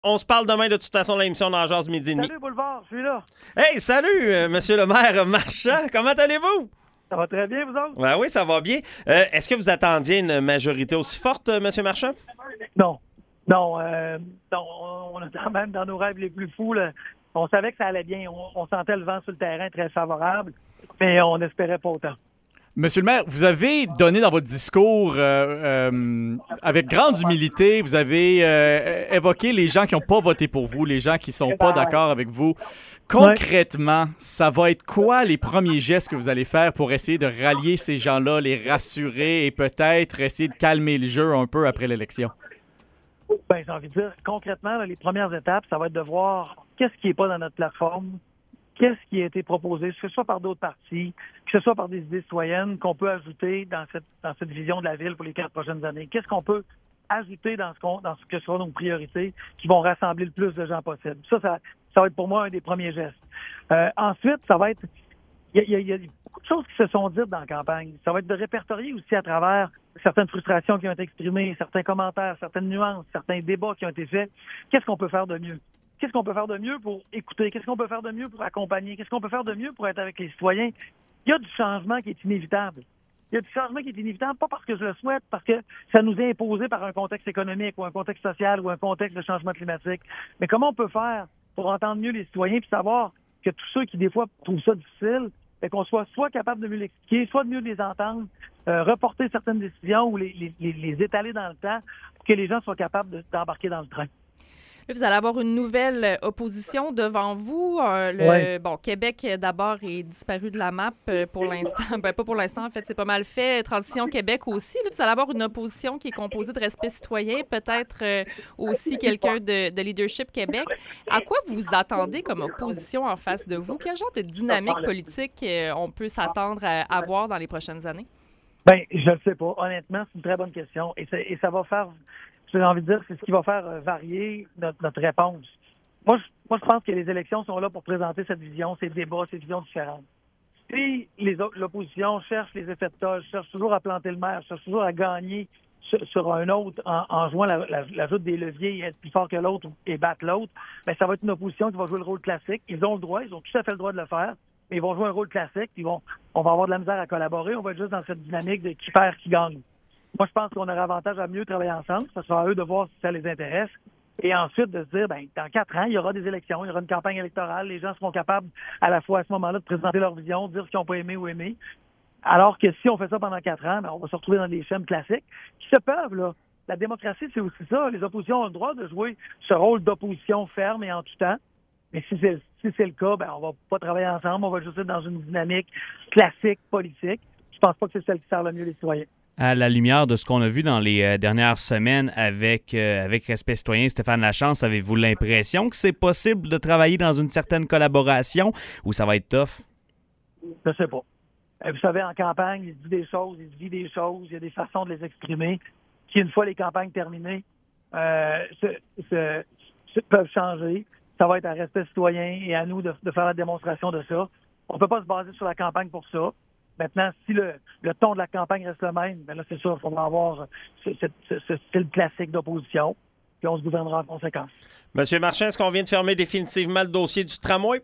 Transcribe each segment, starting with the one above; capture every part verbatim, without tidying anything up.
On se parle demain de toute façon de l'émission dans Jazz Midi et demi. Salut Boulevard, je suis là. Hey, salut, euh, monsieur le maire Marchand. Comment allez-vous? Ça va très bien, vous autres? Ben oui, ça va bien. Euh, est-ce que vous attendiez une majorité aussi forte, euh, monsieur Marchand? Non. Non, euh, non, on était même dans nos rêves les plus fous. Là. On savait que ça allait bien. On, on sentait le vent sur le terrain très favorable, mais on n'espérait pas autant. Monsieur le maire, vous avez donné dans votre discours, euh, euh, avec grande humilité, vous avez euh, évoqué les gens qui n'ont pas voté pour vous, les gens qui ne sont pas d'accord avec vous. Concrètement, ça va être quoi les premiers gestes que vous allez faire pour essayer de rallier ces gens-là, les rassurer et peut-être essayer de calmer le jeu un peu après l'élection? Ben, j'ai envie de dire, concrètement, là, les premières étapes, ça va être de voir qu'est-ce qui n'est pas dans notre plateforme, qu'est-ce qui a été proposé, que ce soit par d'autres partis, que ce soit par des idées citoyennes qu'on peut ajouter dans cette, dans cette vision de la ville pour les quatre prochaines années. Qu'est-ce qu'on peut ajouter dans ce, qu'on, dans ce que seront nos priorités qui vont rassembler le plus de gens possible. Ça, ça, ça va être pour moi un des premiers gestes. Euh, ensuite, ça va être... Il y, y, y a beaucoup de choses qui se sont dites dans la campagne. Ça va être de répertorier aussi à travers certaines frustrations qui ont été exprimées, certains commentaires, certaines nuances, certains débats qui ont été faits. Qu'est-ce qu'on peut faire de mieux? Qu'est-ce qu'on peut faire de mieux pour écouter? Qu'est-ce qu'on peut faire de mieux pour accompagner? Qu'est-ce qu'on peut faire de mieux pour être avec les citoyens? Il y a du changement qui est inévitable. Il y a du changement qui est inévitable, pas parce que je le souhaite, parce que ça nous est imposé par un contexte économique ou un contexte social ou un contexte de changement climatique. Mais comment on peut faire pour entendre mieux les citoyens puis savoir que tous ceux qui, des fois, trouvent ça difficile, ben, qu'on soit soit capable de mieux l'expliquer, soit de mieux les entendre, euh, reporter certaines décisions ou les, les, les, les étaler dans le temps pour que les gens soient capables de, d'embarquer dans le train. Là, vous allez avoir une nouvelle opposition devant vous. Euh, le, ouais. Bon, Québec, d'abord, est disparu de la map pour l'instant. Ben, pas pour l'instant, en fait, c'est pas mal fait. Transition Québec aussi. Là, vous allez avoir une opposition qui est composée de respect citoyen, peut-être euh, aussi quelqu'un de, de Leadership Québec. À quoi vous attendez comme opposition en face de vous? Quel genre de dynamique politique euh, on peut s'attendre à avoir dans les prochaines années? Bien, je ne sais pas. Honnêtement, c'est une très bonne question. Et, et ça va faire... J'ai envie de dire, c'est ce qui va faire varier notre, notre réponse. Moi je, moi, je pense que les élections sont là pour présenter cette vision, ces débats, ces visions différentes. Puis les autres, l'opposition cherche les effets de toge, cherche toujours à planter le maire, cherche toujours à gagner sur, sur un autre en, en jouant la, la, la joute des leviers et être plus fort que l'autre et battre l'autre. Bien, ça va être une opposition qui va jouer le rôle classique. Ils ont le droit, ils ont tout à fait le droit de le faire, mais ils vont jouer un rôle classique. Ils vont, on va avoir de la misère à collaborer. On va être juste dans cette dynamique de qui perd, qui gagne. Moi, je pense qu'on aurait avantage à mieux travailler ensemble. Ça sera à eux de voir si ça les intéresse. Et ensuite, de se dire, ben, dans quatre ans, il y aura des élections, il y aura une campagne électorale. Les gens seront capables, à la fois, à ce moment-là, de présenter leur vision, de dire ce qu'ils n'ont pas aimé ou aimé. Alors que si on fait ça pendant quatre ans, ben, on va se retrouver dans des schèmes classiques qui se peuvent, là. La démocratie, c'est aussi ça. Les oppositions ont le droit de jouer ce rôle d'opposition ferme et en tout temps. Mais si c'est, si c'est le cas, ben, on va pas travailler ensemble. On va juste être dans une dynamique classique, politique. Je pense pas que c'est celle qui sert le mieux les citoyens. À la lumière de ce qu'on a vu dans les euh, dernières semaines avec, euh, avec Respect citoyen, Stéphane Lachance, avez-vous l'impression que c'est possible de travailler dans une certaine collaboration ou ça va être tough? Je sais pas. Vous savez, en campagne, il dit des choses, il dit des choses, il y a des façons de les exprimer qui, une fois les campagnes terminées, euh, se, se, se, peuvent changer. Ça va être à Respect citoyen et à nous de, de faire la démonstration de ça. On peut pas se baser sur la campagne pour ça. Maintenant, si le, le ton de la campagne reste le même, bien là, c'est sûr qu'il faudra avoir ce, ce, ce, ce style classique d'opposition, puis on se gouvernera en conséquence. Monsieur Marchand, est-ce qu'on vient de fermer définitivement le dossier du tramway?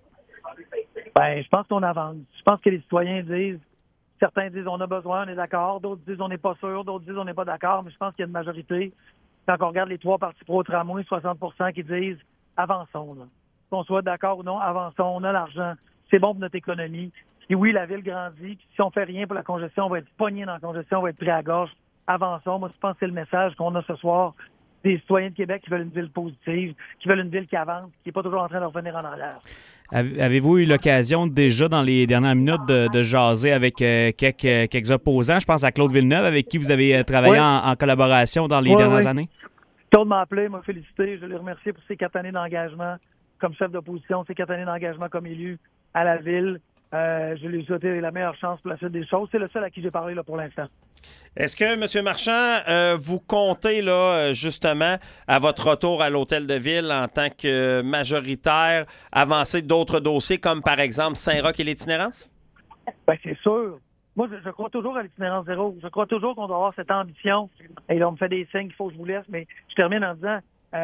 Bien, je pense qu'on avance. Je pense que les citoyens disent, certains disent on a besoin, on est d'accord, d'autres disent on n'est pas sûr, d'autres disent on n'est pas d'accord, mais je pense qu'il y a une majorité. Quand on regarde les trois partis pro-tramway, soixante pour cent qui disent avançons. Là. Qu'on soit d'accord ou non, avançons, on a l'argent, c'est bon pour notre économie. Et oui, la ville grandit. Puis si on fait rien pour la congestion, on va être pogné dans la congestion, on va être pris à la gorge. Avançons. Moi, je pense que c'est le message qu'on a ce soir des citoyens de Québec qui veulent une ville positive, qui veulent une ville qui avance, qui n'est pas toujours en train de revenir en arrière. Avez-vous eu l'occasion déjà dans les dernières minutes de, de jaser avec euh, quelques, quelques opposants? Je pense à Claude Villeneuve, avec qui vous avez travaillé oui. en, en collaboration dans les oui, dernières oui. années? Claude m'a appelé, m'a félicité. Je l'ai remercié pour ses quatre années d'engagement comme chef d'opposition, ses quatre années d'engagement comme élu à la ville. Euh, je lui ai souhaité la meilleure chance pour la suite des choses. C'est le seul à qui j'ai parlé là, pour l'instant. Est-ce que, M. Marchand, euh, vous comptez là, justement, à votre retour à l'Hôtel de Ville en tant que majoritaire, avancer d'autres dossiers comme, par exemple, Saint-Roch et l'itinérance? Bien, c'est sûr. Moi, je, je crois toujours à l'itinérance zéro. Je crois toujours qu'on doit avoir cette ambition. Et là, on me fait des signes qu'il faut que je vous laisse, mais je termine en disant, euh,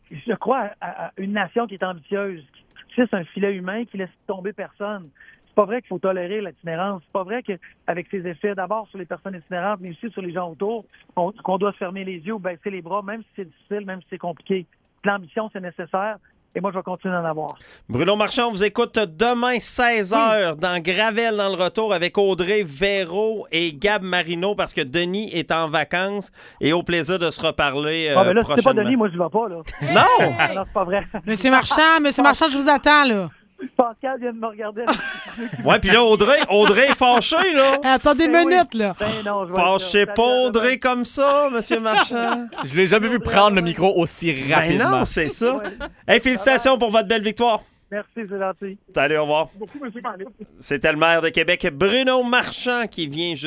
je crois à, à une nation qui est ambitieuse, qui tisse un filet humain, qui laisse tomber personne. C'est pas vrai qu'il faut tolérer l'itinérance. C'est pas vrai qu'avec ses effets, d'abord sur les personnes itinérantes, mais aussi sur les gens autour, on, qu'on doit se fermer les yeux ou baisser les bras, même si c'est difficile, même si c'est compliqué. L'ambition, c'est nécessaire. Et moi, je vais continuer d'en avoir. Bruno Marchand, on vous écoute demain seize heures oui. dans Gravel dans le retour avec Audrey Véro et Gab Marino parce que Denis est en vacances et au plaisir de se reparler euh, ah, ben là, prochainement. Si c'est pas Denis, moi, je ne vais pas. Là. Non! Non, c'est pas vrai. Monsieur Marchand, Monsieur Marchand, je vous attends, là. Pascal vient de me regarder. Ouais, puis là, Audrey, Audrey est fâchée, là. Attendez une minute, oui. là. Ben non, je Fâchez pas Audrey comme ça, Monsieur Marchand. Je l'ai jamais vu prendre le micro aussi rapidement. Ben non, c'est ça. Hey, félicitations pour votre belle victoire. Merci, c'est gentil. Salut, au revoir. Beaucoup, M. Marley. C'était le maire de Québec, Bruno Marchand, qui vient juste